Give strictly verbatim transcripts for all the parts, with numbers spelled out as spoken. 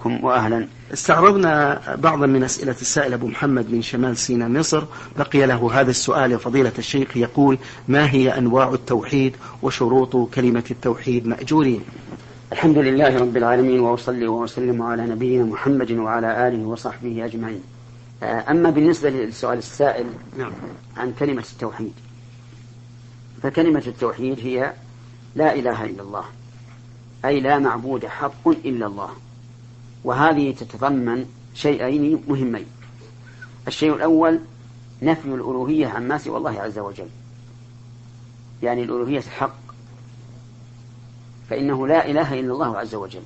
بكم وأهلا. استعرضنا بعضا من أسئلة السائل أبو محمد من شمال سيناء مصر، بقي له هذا السؤال يا فضيلة الشيخ، يقول: ما هي أنواع التوحيد وشروط كلمة التوحيد مأجورين؟ الحمد لله رب العالمين، وأصلي وأسلم على نبينا محمد وعلى آله وصحبه أجمعين. أما بالنسبة للسؤال السائل عن كلمة التوحيد، فكلمة التوحيد هي لا إله إلا الله، أي لا معبود حق إلا الله. وهذه تتضمن شيئين مهمين. الشيء الأول نفي الألوهية عما سوى الله عز وجل، يعني الألوهية الحق، فإنه لا إله إلا الله عز وجل.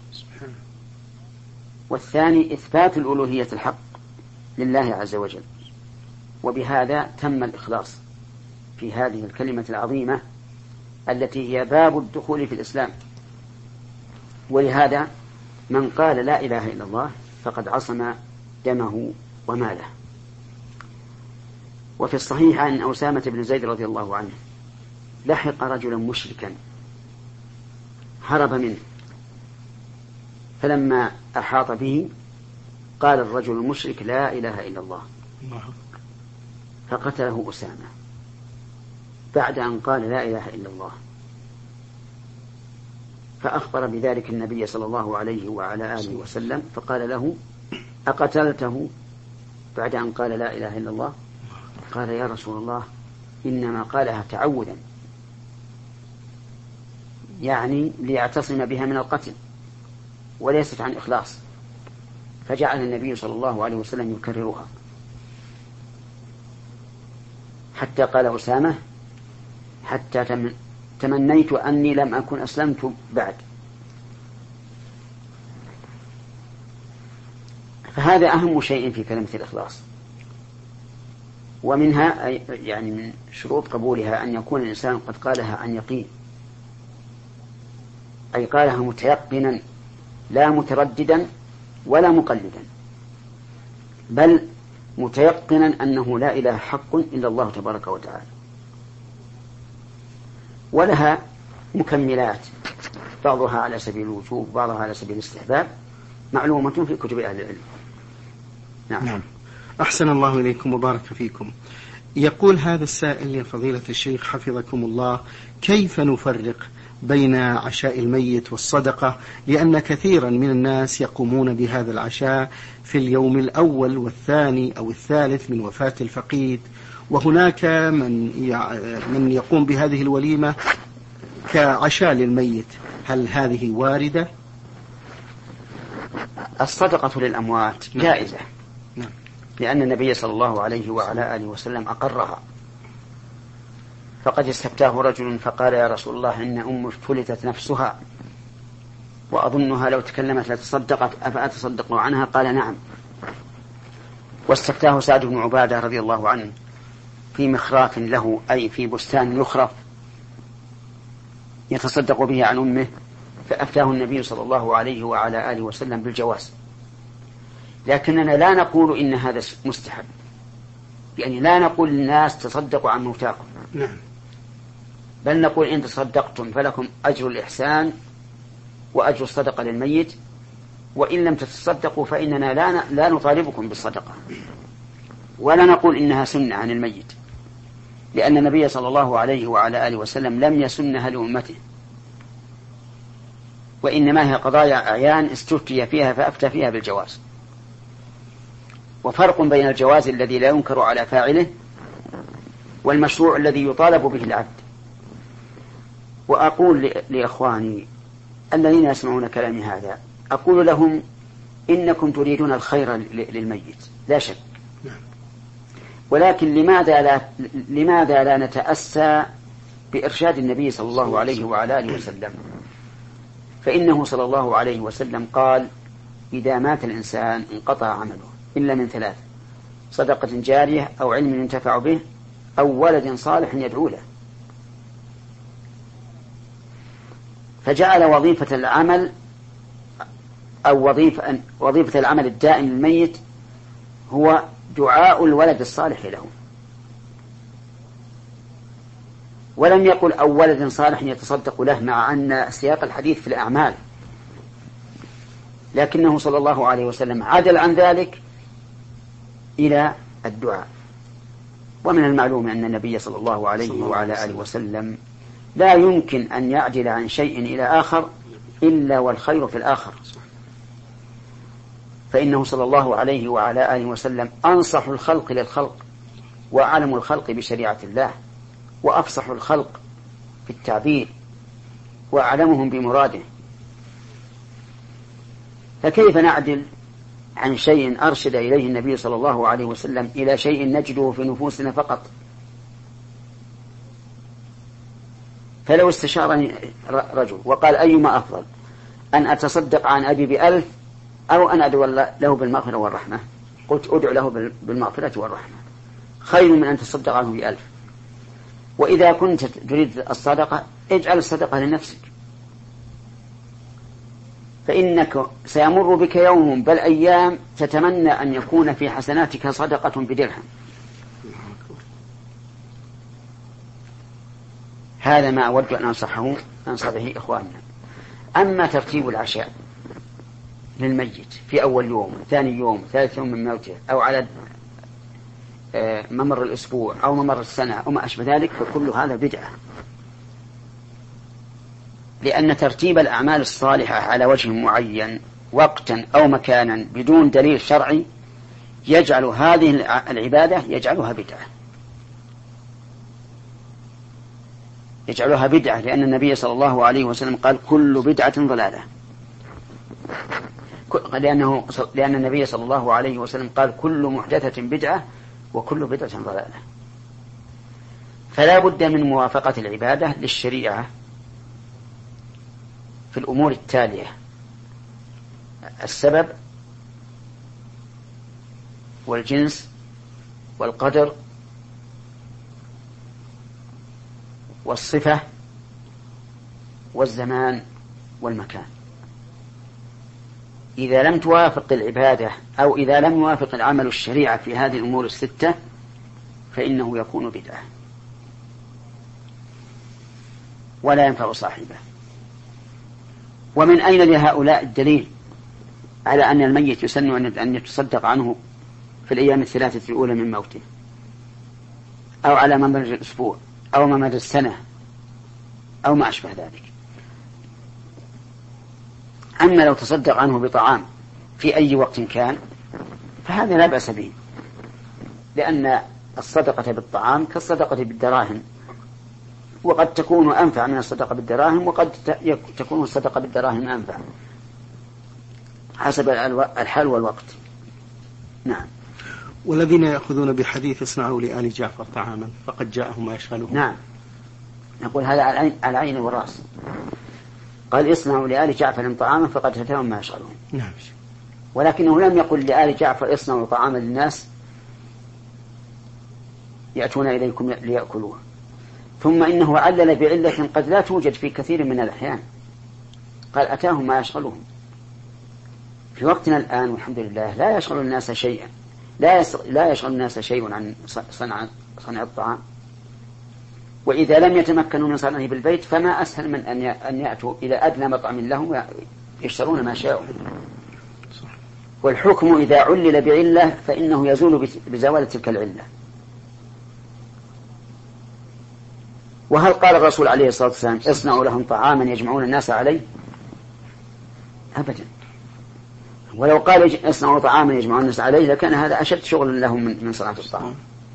والثاني إثبات الألوهية الحق لله عز وجل. وبهذا تم الإخلاص في هذه الكلمة العظيمة التي هي باب الدخول في الإسلام. ولهذا من قال لا إله إلا الله فقد عصم دمه وماله. وفي الصحيح عن أسامة بن زيد رضي الله عنه لحق رجلا مشركا هرب منه، فلما أحاط به قال الرجل المشرك لا إله إلا الله، فقتله أسامة بعد أن قال لا إله إلا الله. فأخبر بذلك النبي صلى الله عليه وعلى آله وسلم، فقال له: أقتلته بعد أن قال لا إله إلا الله؟ قال: يا رسول الله إنما قالها تعوذا، يعني ليعتصم بها من القتل وليست عن إخلاص. فجعل النبي صلى الله عليه وسلم يكررها حتى قال أسامة: حتى تمنيت أني لم أكن أسلمت بعد. فهذا أهم شيء في كلمة الإخلاص. ومنها يعني من شروط قبولها أن يكون الإنسان قد قالها عن يقين، أي قالها متيقنا لا مترددا ولا مقلدا، بل متيقنا أنه لا إله حق إلا الله تبارك وتعالى. ولها مكملات، بعضها على سبيل الوجوب، بعضها على سبيل الاستحباب، معلومة في كتب أهل العلم. نعم. نعم. أحسن الله إليكم وبارك فيكم. يقول هذا السائل: يا فضيلة الشيخ حفظكم الله، كيف نفرق بين عشاء الميت والصدقة؟ لأن كثيرا من الناس يقومون بهذا العشاء في اليوم الأول والثاني أو الثالث من وفاة الفقيد، وهناك من من يقوم بهذه الوليمة كعشاء للميت. هل هذه واردة؟ الصدقة للأموات جائزة، نعم، لأن النبي صلى الله عليه وعلى آله وسلم أقرها. فقد استفتاه رجل فقال: يا رسول الله إن أم افتلتت نفسها وأظنها لو تكلمت لتصدقت، أفأتصدق عنها؟ قال: نعم. واستفتاه سعد بن عبادة رضي الله عنه في مخراف له، أي في بستان يخرف يتصدق به عن أمه، فأفتاه النبي صلى الله عليه وعلى آله وسلم بالجواز. لكننا لا نقول إن هذا مستحب، يعني لا نقول للناس تصدقوا عن موتاكم، نعم، بل نقول إن تصدقتم فلكم أجر الإحسان وأجر الصدقة للميت، وإن لم تتصدقوا فإننا لا لا نطالبكم بالصدقة، ولا نقول إنها سنة عن الميت، لأن النبي صلى الله عليه وعلى آله وسلم لم يسنها لأمته، وإنما هي قضايا أعيان استفتي فيها فأفتى فيها بالجواز. وفرق بين الجواز الذي لا ينكر على فاعله والمشروع الذي يطالب به العبد. وأقول لإخواني الذين يسمعون كلامي هذا، أقول لهم: إنكم تريدون الخير للميت لا شك، ولكن لماذا لا, لماذا لا نتأسى بإرشاد النبي صلى الله عليه وعلى آله وسلم؟ فإنه صلى الله عليه وسلم قال: إذا مات الإنسان انقطع عمله إلا من ثلاث: صدقة جارية أو علم ينتفع به أو ولد صالح يدعو له. فجعل وظيفة العمل أو وظيفة, وظيفة العمل الدائم للميت هو دعاء الولد الصالح له، ولم يقل أو ولد صالح يتصدق له، مع أن سياق الحديث في الأعمال، لكنه صلى الله عليه وسلم عدل عن ذلك إلى الدعاء. ومن المعلوم أن النبي صلى الله عليه وعلى آله وسلم لا يمكن أن يعدل عن شيء إلى آخر إلا والخير في الآخر، فإنه صلى الله عليه وعلى آله وسلم أنصح الخلق للخلق، وأعلم الخلق بشريعة الله، وأفصح الخلق في التعبير، وأعلمهم بمراده. فكيف نعدل عن شيء أرشد إليه النبي صلى الله عليه وسلم إلى شيء نجده في نفوسنا فقط؟ فلو استشارني رجل وقال أيما أفضل، أن أتصدق عن أبي بألف أو أن أدعو له بالمغفرة والرحمة، قلت أدعو له بالمغفرة والرحمة خير من أن تصدق عنه بألف. وإذا كنت تريد الصدقة اجعل الصدقة لنفسك، فإنك سيمر بك يوم بل أيام تتمنى أن يكون في حسناتك صدقة بدرهم. هذا ما أود أن أنصحه أنصح به إخواننا. أما ترتيب العشاء للميت في أول يوم، ثاني يوم، ثالث يوم من موته، أو على ممر الأسبوع أو ممر السنة أو ما أشبه ذلك، فكل هذا بدعة، لأن ترتيب الأعمال الصالحة على وجه معين وقتا أو مكانا بدون دليل شرعي يجعل هذه العبادة يجعلها بدعة يجعلها بدعة لأن النبي صلى الله عليه وسلم قال كل بدعة ضلالة، لأنه لأن النبي صلى الله عليه وسلم قال كل محدثة بدعة وكل بدعة ضلالة. فلا بد من موافقة العبادة للشريعة في الأمور التالية: السبب والجنس والقدر والصفة والزمان والمكان. إذا لم توافق العبادة أو إذا لم يوافق العمل الشريعة في هذه الأمور الستة فإنه يكون بدعة ولا ينفع صاحبه. ومن أين لهؤلاء الدليل على أن الميت يسن أن يتصدق عنه في الأيام الثلاثة الأولى من موته أو على ممر الأسبوع أو ممر السنة أو ما أشبه ذلك؟ أما لو تصدق عنه بطعام في أي وقت كان فهذا لا بأس به، لأن الصدقة بالطعام كالصدقة بالدراهم، وقد تكون أنفع من الصدقة بالدراهم وقد تكون الصدقة بالدراهم أنفع حسب الحال والوقت. نعم. والذين يأخذون بحديث اصنعوا لآل جعفر طعاما فقد جاءهم ما يشغلهم. نعم، نقول هذا على العين والرأس. قال اصنعوا لآل جعفر طعاما فقد أتاهم ما يشغلهم. نعم. ولكنه لم يقل لآل جعفر اصنعوا طعاما للناس يأتون إليكم ليأكلوه. ثم إنه علل بعلة قد لا توجد في كثير من الأحيان، قال أتاهم ما يشغلهم. في وقتنا الآن والحمد لله لا يشغل الناس شيئا، لا لا يشغل الناس شيء عن صنع صنع الطعام، وإذا لم يتمكنوا من صنعه بالبيت فما أسهل من أن أن يأتوا إلى أدنى مطعم لهم يشترون ما شاءوا. والحكم إذا علل بعلة فإنه يزول بزوال تلك العلة. وهل قال الرسول عليه الصلاة والسلام اصنعوا لهم طعاما يجمعون الناس عليه؟ أبدا. ولو قال اصنعوا طعاما يجمعون الناس عليه لكان هذا أشد شغل لهم من صناعة الطعام.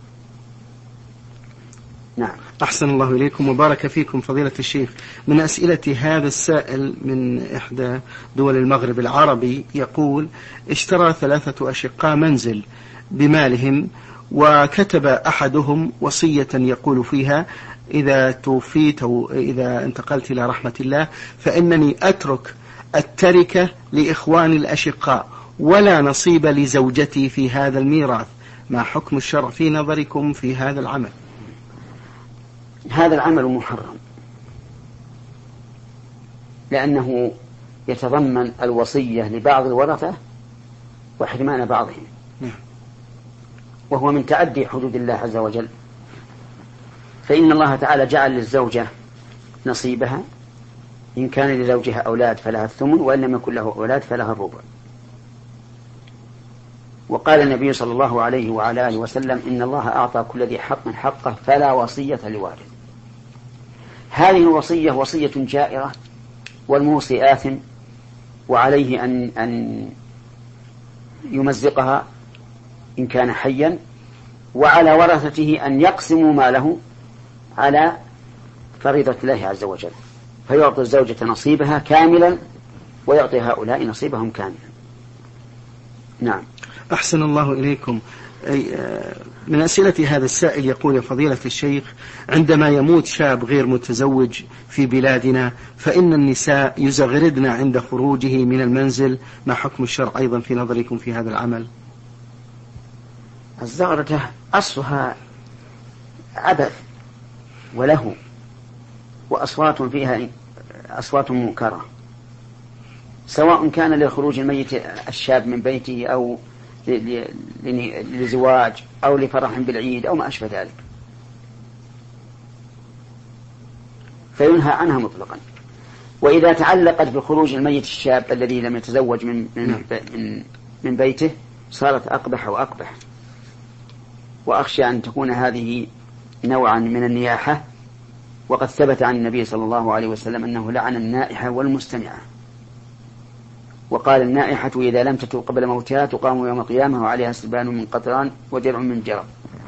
نعم. أحسن الله إليكم وبارك فيكم فضيلة الشيخ. من أسئلة هذا السائل من إحدى دول المغرب العربي يقول: اشترى ثلاثة أشقاء منزل بمالهم، وكتب أحدهم وصية يقول فيها: إذا توفيت أو إذا انتقلت إلى رحمة الله فإنني أترك التركة لإخواني الأشقاء ولا نصيب لزوجتي في هذا الميراث، ما حكم الشرع في نظركم في هذا العمل؟ هذا العمل محرم، لأنه يتضمن الوصية لبعض الورثة وحرمان بعضهم، وهو من تعدي حدود الله عز وجل. فإن الله تعالى جعل للزوجة نصيبها، إن كان لزوجها أولاد فلها الثمن، وإن لم يكن له أولاد فلها الربع. وقال النبي صلى الله عليه وعلى آله وسلم إن الله أعطى كل ذي حق حقه فلا وصية لوارث. هذه الوصية وصية جائرة، والموصي آثم، وعليه أن أن يمزقها إن كان حيا، وعلى ورثته أن يقسموا ماله على فريضة الله عز وجل، فيعطي الزوجة نصيبها كاملا ويعطي هؤلاء نصيبهم كاملا. نعم. أحسن الله إليكم. من أسئلة هذا السائل يقول: يا فضيلة الشيخ، عندما يموت شاب غير متزوج في بلادنا فإن النساء يزغردن عند خروجه من المنزل، ما حكم الشرع أيضا في نظركم في هذا العمل؟ الزغرة أصلها عبث وله، وأصوات فيها أصوات منكرة، سواء كان لخروج الميت الشاب من بيته أو لزواج أو لفرح بالعيد أو ما أشبه ذلك، فينهى عنها مطلقا. وإذا تعلقت بخروج الميت الشاب الذي لم يتزوج من, من, من, من بيته صارت أقبح وأقبح، وأخشى أن تكون هذه نوعا من النياحة، وقد ثبت عن النبي صلى الله عليه وسلم أنه لعن النائحة والمستمعة، وقال: النائحة إذا لم تتوب قبل موتها تقام يوم القيامة وعليها سلبان من قطران ودرع من جرب.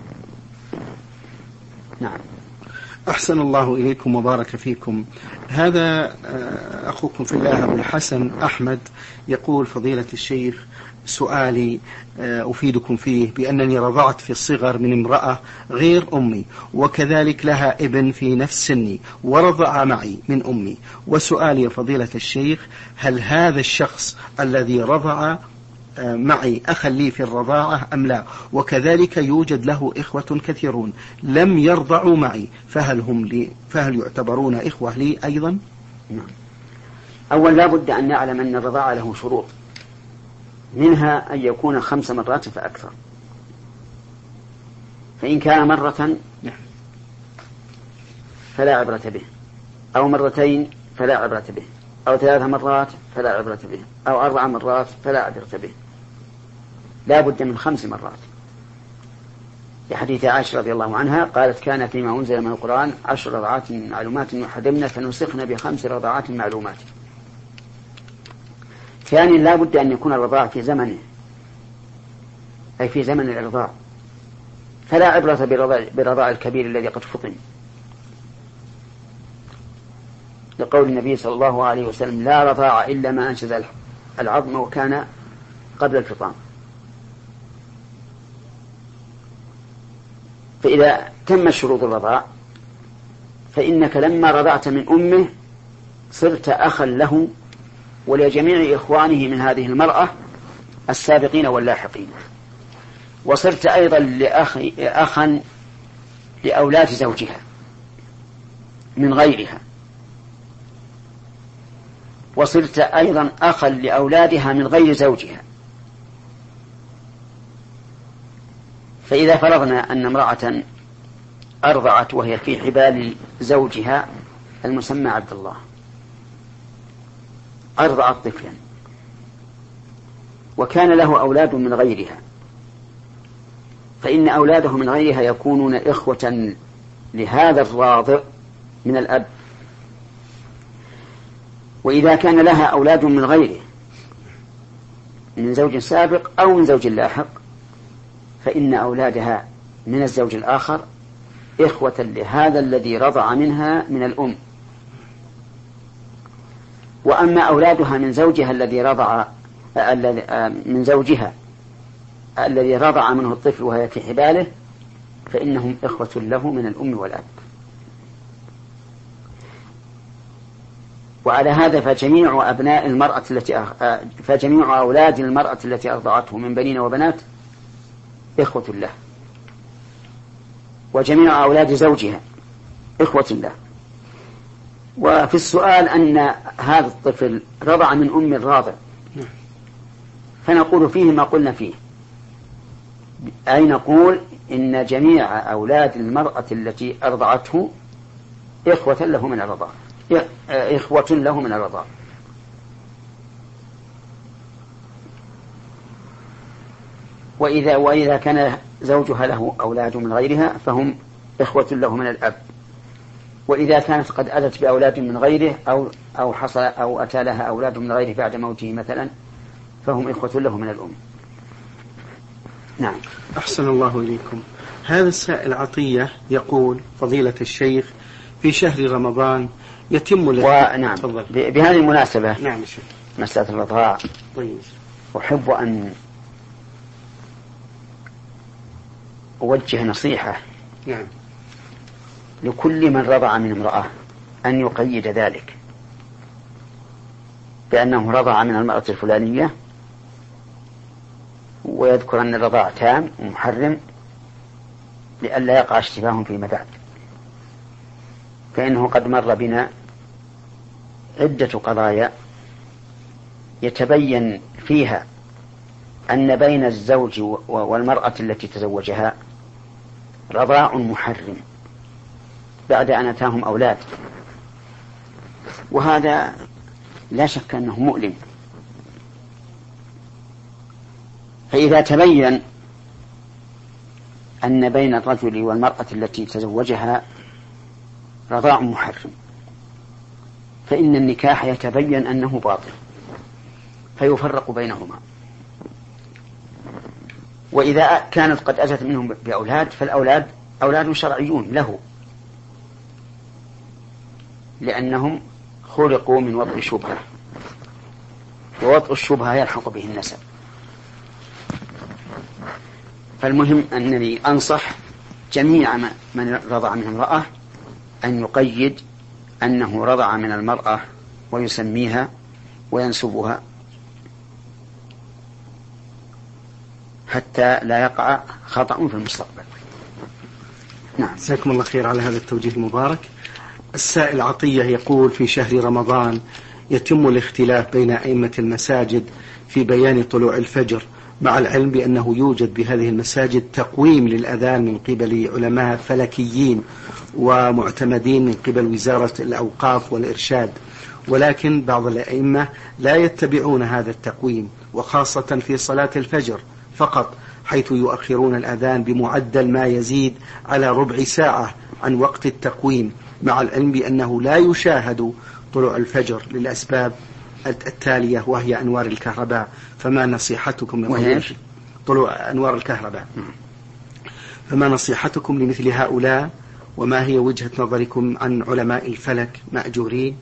نعم. أحسن الله إليكم وبارك فيكم. هذا أخوكم في الله أبو الحسن أحمد يقول: فضيلة الشيخ، سؤالي أفيدكم فيه بأنني رضعت في الصغر من امرأة غير أمي، وكذلك لها ابن في نفس سني ورضع معي من أمي، وسؤالي يا فضيلة الشيخ: هل هذا الشخص الذي رضع معي أخا لي في الرضاعة أم لا؟ وكذلك يوجد له إخوة كثيرون لم يرضعوا معي، فهل هم لي فهل يعتبرون إخوة لي أيضا؟ أولا لا بد أن نعلم أن الرضاعة له شروط، منها أن يكون خمس مرات فأكثر، فإن كان مرة فلا عبرة به، أو مرتين فلا عبرة به، أو ثلاث مرات فلا عبرة به، أو أربع مرات فلا عبرة به، لا بد من خمس مرات. لحديث عائشة رضي الله عنها قالت: كان فيما أنزل من القرآن عشر رضعات معلومات يحرمن فنسخن بخمس رضعات معلومات. ثانيا لا بد أن يكون الرضاع في زمنه، أي في زمن الإرضاع، فلا عبرة برضاع الكبير الذي قد فطن، لقول النبي صلى الله عليه وسلم: لا رضاع إلا ما أنشز العظم وكان قبل الفطام. فإذا تم شروط الرضاع فإنك لما رضعت من أمه صرت أخا له ولجميع إخوانه من هذه المرأة السابقين واللاحقين، وصرت أيضا لأخي أخا لأولاد زوجها من غيرها، وصرت أيضا أخا لأولادها من غير زوجها. فإذا فرضنا أن امرأة أرضعت وهي في حبال زوجها المسمى عبد الله، أرضعت طفلا وكان له أولاد من غيرها، فإن أولاده من غيرها يكونون إخوة لهذا الراضع من الأب. وإذا كان لها أولاد من غيره من زوج سابق أو من زوج لاحق فإن أولادها من الزوج الآخر إخوة لهذا الذي رضع منها من الأم. وأما أولادها من زوجها الذي رضع من زوجها الذي رضع منه الطفل وهي في حباله فإنهم إخوة له من الأم والأب. وعلى هذا فجميع أبناء المرأة التي فجميع أولاد المرأة التي أرضعته من بنين وبنات إخوة له، وجميع أولاد زوجها إخوة له. وفي السؤال أن هذا الطفل رضع من أم الراضع، فنقول فيه ما قلنا فيه، أي نقول إن جميع أولاد المرأة التي أرضعته إخوة له من الرضاع، إخوة له من الرضاع. وإذا, وإذا كان زوجها له أولاد من غيرها فهم إخوة له من الأب. وإذا كانت قد أتت بأولاد من غيره أو, أو, حصل أو أتى لها أولاد من غيره بعد موته مثلا فهم إخوة له من الأم. نعم. أحسن الله إليكم. هذا السائل عطية يقول فضيلة الشيخ في شهر رمضان يتم ونعم بهذه المناسبة نعم مسألة الرضاع طيب. أحب أن أوجه نصيحة نعم. لكل من رضع من امرأة أن يقيد ذلك بأنه رضع من المرأة الفلانية ويذكر أن الرضاع تام ومحرم لئلا يقع اشتباه فيما بعد، فإنه قد مر بنا عدة قضايا يتبين فيها أن بين الزوج والمرأة التي تزوجها رضاع محرم بعد أن أتاهم أولاد، وهذا لا شك أنه مؤلم. فإذا تبين أن بين الرجل والمرأة التي تزوجها رضاع محرم فإن النكاح يتبين أنه باطل فيفرق بينهما. وإذا كانت قد أتت منهم بأولاد فالأولاد أولاد شرعيون له لأنهم خلقوا من وضع الشبهة، ووضع الشبهة يلحق به النسب. فالمهم أنني أنصح جميع من رضع من امرأة أن يقيد أنه رضع من المرأة ويسميها وينسبها حتى لا يقع خطأ في المستقبل. نعم. جزاكم الله خير على هذا التوجيه المبارك. السائل عطية يقول في شهر رمضان يتم الاختلاف بين أئمة المساجد في بيان طلوع الفجر، مع العلم بأنه يوجد بهذه المساجد تقويم للأذان من قبل علماء فلكيين ومعتمدين من قبل وزارة الأوقاف والإرشاد، ولكن بعض الأئمة لا يتبعون هذا التقويم، وخاصة في صلاة الفجر فقط، حيث يؤخرون الأذان بمعدل ما يزيد على ربع ساعة عن وقت التقويم، مع العلم بأنه لا يشاهد طلوع الفجر للأسباب التالية وهي أنوار الكهرباء. فما نصيحتكم وهيش طلوع أنوار الكهرباء فما نصيحتكم لمثل هؤلاء، وما هي وجهة نظركم عن علماء الفلك مأجورين؟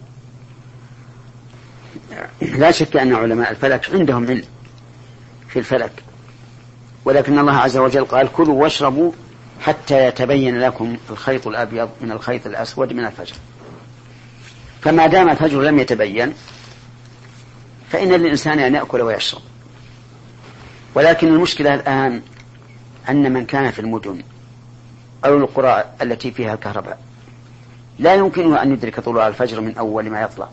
لا شك أن علماء الفلك عندهم علم في الفلك، ولكن الله عز وجل قال كلوا واشربوا حتى يتبين لكم الخيط الأبيض من الخيط الأسود من الفجر. فما دام الفجر لم يتبين فإن للإنسان أن يأكل ويشرب. ولكن المشكلة الآن أن من كان في المدن أو القرى التي فيها الكهرباء لا يمكنه أن يدرك طلوع الفجر من أول ما يطلع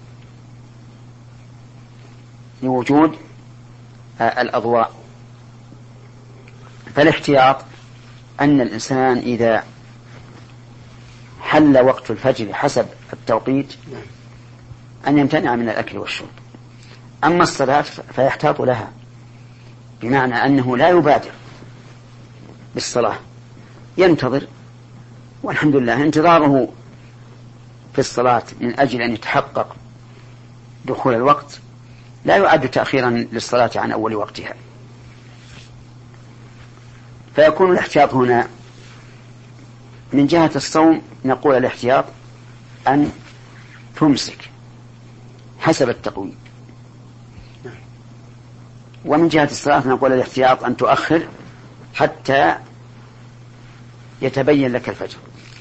لوجود الأضواء. فالاحتياط أن الإنسان إذا حل وقت الفجر حسب التوقيت أن يمتنع من الأكل والشرب. أما الصلاة فيحتاط لها، بمعنى أنه لا يبادر بالصلاة، ينتظر، والحمد لله انتظاره في الصلاة من أجل أن يتحقق دخول الوقت لا يعد تأخيرا للصلاة عن أول وقتها. فيكون الاحتياط هنا من جهة الصوم نقول الاحتياط أن تمسك حسب التقويم، ومن جهة الصلاة نقول الاحتياط أن تؤخر حتى يتبين لك الفجر.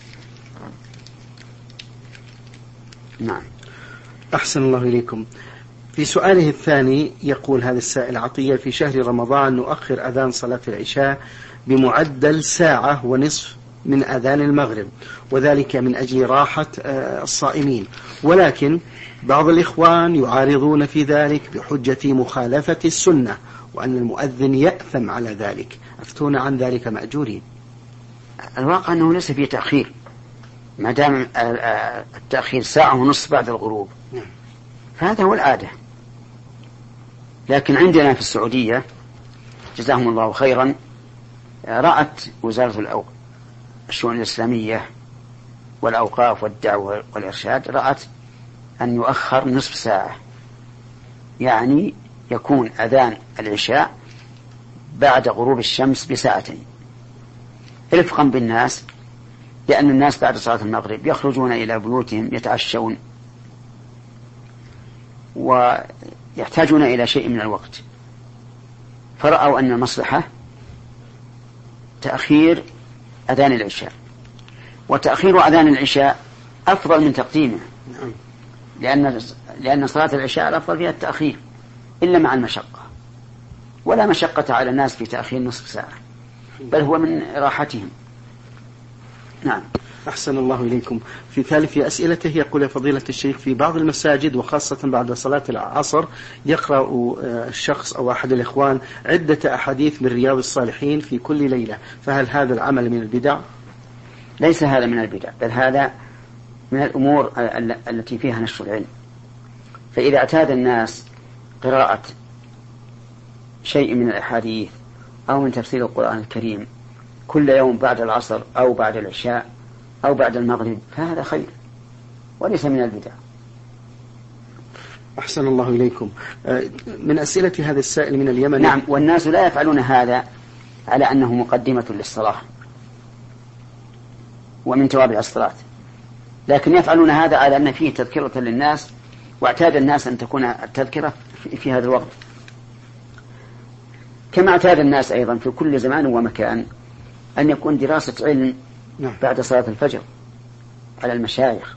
نعم. أحسن الله إليكم. في سؤاله الثاني يقول هذا السائل عطية في شهر رمضان نؤخر أذان صلاة العشاء بمعدل ساعة ونصف من أذان المغرب، وذلك من أجل راحة الصائمين، ولكن بعض الإخوان يعارضون في ذلك بحجة مخالفة السنة وأن المؤذن يأثم على ذلك. أفتونا عن ذلك مأجورين. الواقع أنه ليس فيه تأخير ما دام التأخير ساعة ونصف بعد الغروب فهذا هو العادة. لكن عندنا في السعودية جزاهم الله خيرا رأت وزارة الشؤون الإسلامية والأوقاف والدعوة والإرشاد رأت أن يؤخر نصف ساعة، يعني يكون أذان العشاء بعد غروب الشمس بساعتين رفقا بالناس، لأن الناس بعد صلاة المغرب يخرجون إلى بيوتهم يتعشون ويحتاجون إلى شيء من الوقت، فرأوا أن المصلحة تأخير أذان العشاء، وتأخير أذان العشاء أفضل من تقديمه، لأن لأن صلاة العشاء الأفضل فيها التأخير إلا مع المشقة، ولا مشقة على الناس في تأخير نصف ساعة، بل هو من راحتهم. نعم. أحسن الله إليكم. في ثالث أسئلته يقول يا فضيلة الشيخ: في بعض المساجد وخاصة بعد صلاة العصر يقرأ الشخص أو أحد الإخوان عدة أحاديث من رياض الصالحين في كل ليلة، فهل هذا العمل من البدع؟ ليس هذا من البدع، بل هذا من الأمور التي فيها نشر العلم. فإذا اعتاد الناس قراءة شيء من الأحاديث أو من تفسير القرآن الكريم كل يوم بعد العصر أو بعد العشاء أو بعد المغرب فهذا خير وليس من البدع. أحسن الله إليكم. من أسئلة هذا السائل من اليمن: نعم، والناس لا يفعلون هذا على أنه مقدمة للصلاة ومن توابع الصلاة، لكن يفعلون هذا على أن فيه تذكرة للناس، واعتاد الناس أن تكون التذكرة في هذا الوقت، كما اعتاد الناس أيضا في كل زمان ومكان أن يكون دراسة علم بعد صلاة الفجر على المشايخ،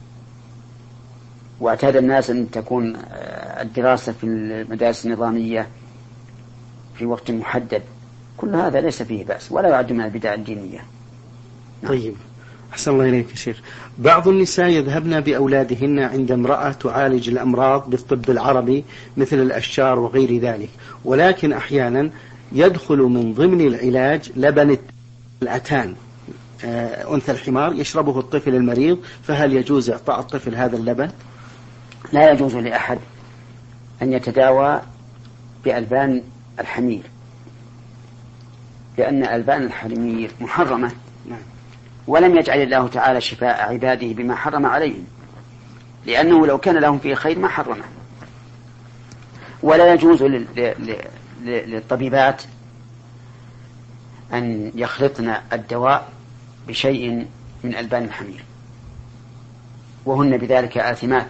واعتاد الناس أن تكون الدراسة في المدارس النظامية في وقت محدد. كل هذا ليس فيه بأس ولا يعد من البدع الدينية. طيب، أحسن الله إليك يا شيخ. بعض النساء يذهبن بأولادهن عند امرأة تعالج الأمراض بالطب العربي مثل الأشجار وغير ذلك، ولكن أحيانا يدخل من ضمن العلاج لبن الأتان أنثى الحمار يشربه الطفل المريض، فهل يجوز إعطاء الطفل هذا اللبن؟ لا يجوز لأحد أن يتداوى بألبان الحمير، لأن ألبان الحمير محرمة، ولم يجعل الله تعالى شفاء عباده بما حرم عليهم، لأنه لو كان لهم فيه خير ما حرمه. ولا يجوز للطبيبات أن يخلطن الدواء بشيء من ألبان الحمير، وهن بذلك آثمات،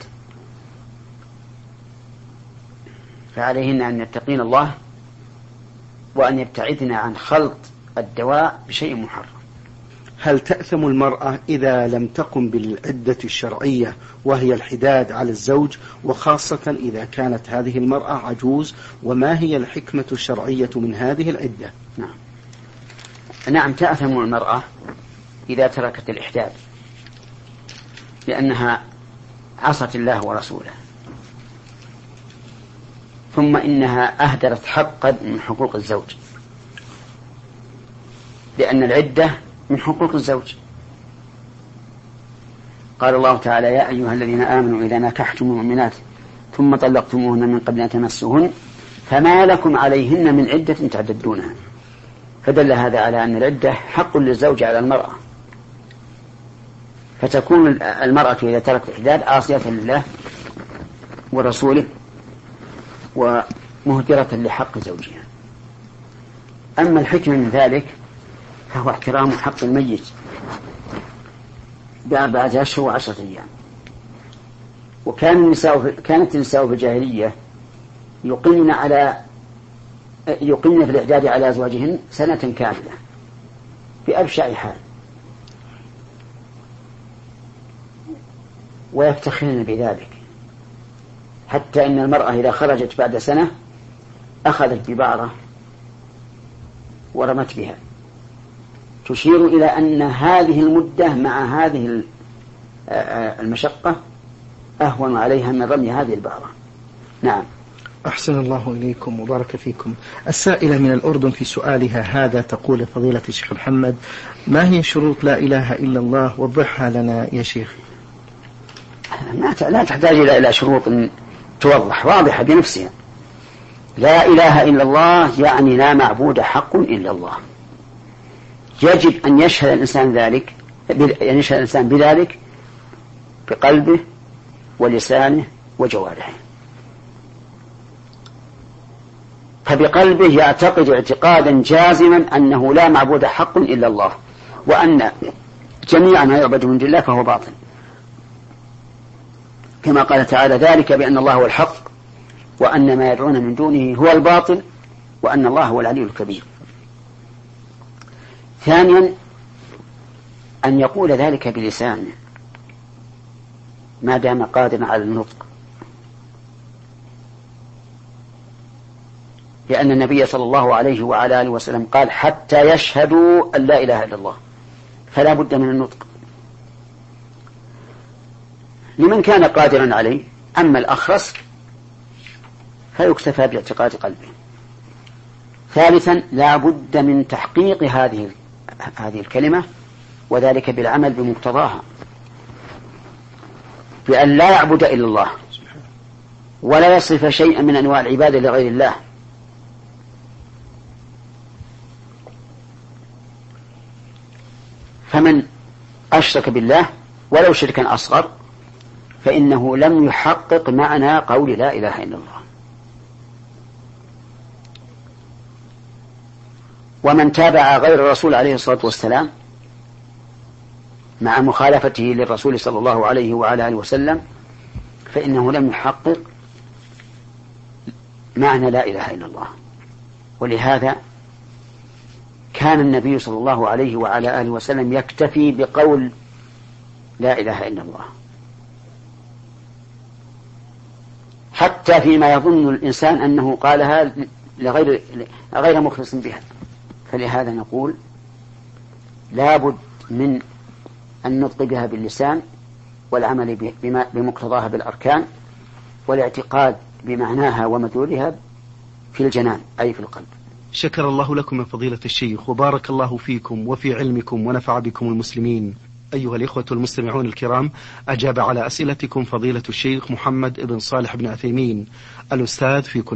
فعليهن أن يتقين الله وأن يبتعدن عن خلط الدواء بشيء محرم. هل تأثم المرأة إذا لم تقم بالعدة الشرعية وهي الحداد على الزوج، وخاصة إذا كانت هذه المرأة عجوز؟ وما هي الحكمة الشرعية من هذه العدة؟ نعم نعم تأثم المرأة إذا تركت الإحداد، لأنها عصت الله ورسوله، ثم إنها أهدرت حقا من حقوق الزوج، لأن العدة من حقوق الزوج. قال الله تعالى: يا أيها الذين آمنوا إذا نكحتم المؤمنات ثم طلقتموهن من قبل أن تمسوهن فما لكم عليهن من عدة تعتدونها. فدل هذا على أن العدة حق للزوج على المرأة، فتكون المرأة إذا تركت الإحداد عاصية لله ورسوله ومهدرة لحق زوجها. أما الحكمة من ذلك فهو احترام حق الميت بأربعة أشهر وعشرة أيام. وكان النساء كانت النساء في الجاهلية يقمن على يقمن في الإعداد على أزواجهن سنة كاملة بأبشع حال، ويفتخرن بذلك، حتى إن المرأة إذا خرجت بعد سنة أخذت ببعرة ورمت بها، تشير إلى أن هذه المدة مع هذه المشقة أهون عليها من رمي هذه البعرة. نعم. أحسن الله إليكم وبارك فيكم. السائلة من الأردن في سؤالها هذا تقول: فضيلة الشيخ محمد، ما هي شروط لا إله إلا الله؟ وضحها لنا يا شيخ. لا تحتاج إلى شروط توضح، واضحة بنفسها. لا إله إلا الله يعني لا معبود حق إلا الله. يجب أن يشهد الإنسان ذلك أن يشهد الإنسان بذلك بقلبه ولسانه وجوارحه. فبقلبه يعتقد اعتقادا جازما أنه لا معبود حق إلا الله، وأن جميع ما يعبد من دون الله فهو باطل، كما قال تعالى: ذلك بأن الله هو الحق وأن ما يدعون من دونه هو الباطل وأن الله هو العلي الكبير. ثانيا أن يقول ذلك بلسانه ما دام قادرا على النطق، لأن النبي صلى الله عليه وعلى آله وسلم قال: حتى يشهدوا أن لا إله إلا الله، فلا بد من النطق لمن كان قادرا عليه. أما الأخرس فيكتفى باعتقاد قلبه. ثالثا لا بد من تحقيق هذه هذه الكلمة، وذلك بالعمل بمقتضاها، بأن لا يعبد إلا الله ولا يصرف شيئا من أنواع العبادة لغير الله، فمن أشرك بالله ولو شركا أصغر فإنه لم يحقق معنى قول لا إله إلا الله. ومن تابع غير الرسول عليه الصلاة والسلام مع مخالفته للرسول صلى الله عليه وعلى آله وسلم فإنه لم يحقق معنى لا إله إلا الله. ولهذا كان النبي صلى الله عليه وعلى آله وسلم يكتفي بقول لا إله إلا الله، حتى فيما يظن الإنسان أنه قالها لغير غير مخلص بها. فلهذا نقول لا بد من النطق بها باللسان، والعمل بمقتضاها بالأركان، والاعتقاد بمعناها ومدلولها في الجنان أي في القلب. شكر الله لكم يا فضيلة الشيخ، وبارك الله فيكم وفي علمكم ونفع بكم المسلمين. أيها الإخوة المستمعون الكرام، أجاب على أسئلتكم فضيلة الشيخ محمد بن صالح بن عثيمين الأستاذ في كل